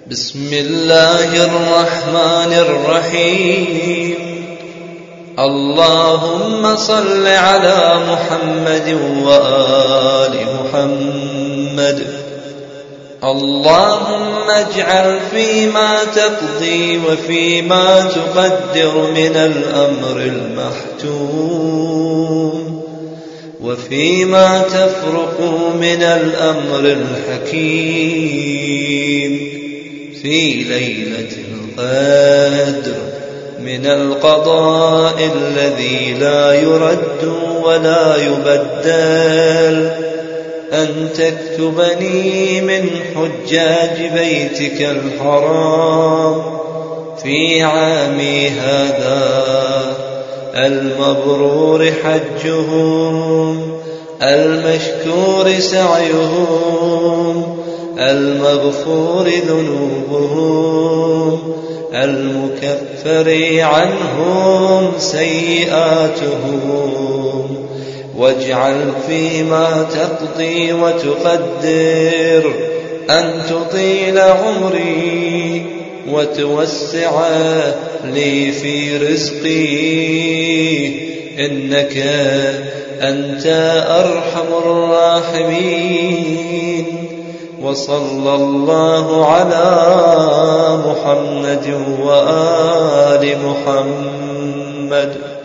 بسم الله الرحمن الرحيم. اللهم صل على محمد وآل محمد. اللهم اجعل فيما تقضي وفيما تقدر من الأمر المحتوم وفيما تفرق من الأمر الحكيم في ليلة القدر من القضاء الذي لا يرد ولا يبدل، أن تكتبني من حجاج بيتك الحرام في عامي هذا المبرور حجهم، المشكور سعيهم، المغفور ذنوبهم، المكفر عنهم سيئاتهم. واجعل فيما تقضي وتقدر أن تطيل عمري وتوسع لي في رزقي، إنك أنت أرحم الراحمين. وصلى الله على محمد وآل محمد.